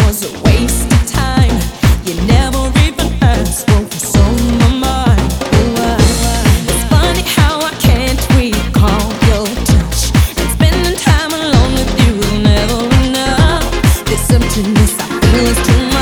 was a waste of time. You never even asked what was on my mind. It's funny how I can't recall your touch, and spending time alone with you will never enough. This emptiness I feel is too much.